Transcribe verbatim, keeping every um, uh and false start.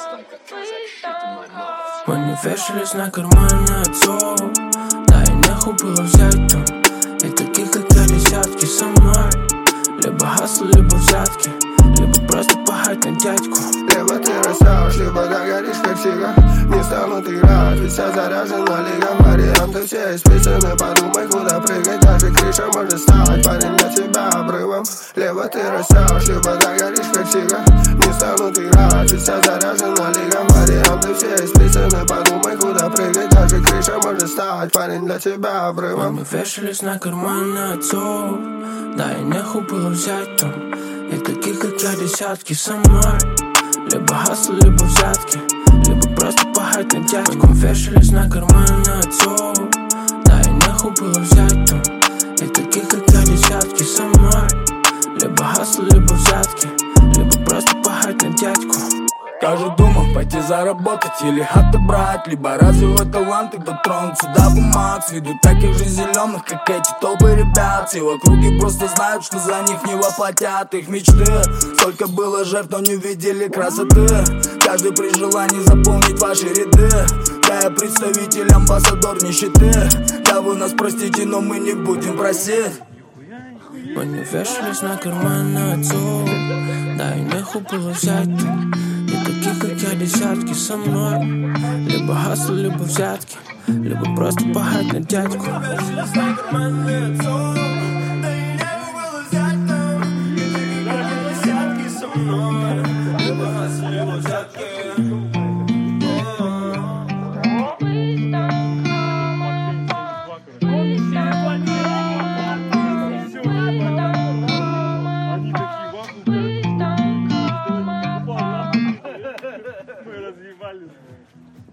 Мы не вешались на карманы отцов, да и нехуй было взять там. И таких, как я, десятки со мной. Либо хасл, либо взятки, либо просто пахать на дядьку. Либо ты растешь, либо догоришь как сига. Не станут играть, ведь вся заряжена лига. Варианты все исписаны, подумай, куда прыгать. Даже крыша может стать, парень, для тебя обрывом. Либо ты растешь, либо догоришь как сига. Не станут играть, ведь вся заряжена лига. Варианты все исписаны, подумай, куда прыгать. Даже крыша может стать, парень, для тебя обрывом. Мы вешались на карманы отцов, да и нехуй было взять там. И таких, как я, десятки со мной. Либо хасл, либо взятки, либо просто пахать на дядьку. Мы вешались на карманы отцов, да и нехуй было взять там. И таких, как я, десятки со мной. Либо хасл, либо взятки, либо просто пахать на дядьку. Я же думал пойти заработать или отобрать, либо развивать таланты, дотронуться до бумаг. С виду таких же зеленых, как эти толпы ребят. Все в округе просто знают, что за них не воплотят их мечты. Столько было жертв, но не видели красоты. Каждый при желании заполнить ваши ряды. Да, я представитель, амбассадор нищеты. Да вы нас простите, но мы не будем просить. Мы не вешались на карманы отцов, да и нехуй было взять там. И таких, как я, десятки со мной. Либо хасл, либо взятки, либо просто пахать на дядьку. Мы разъебались.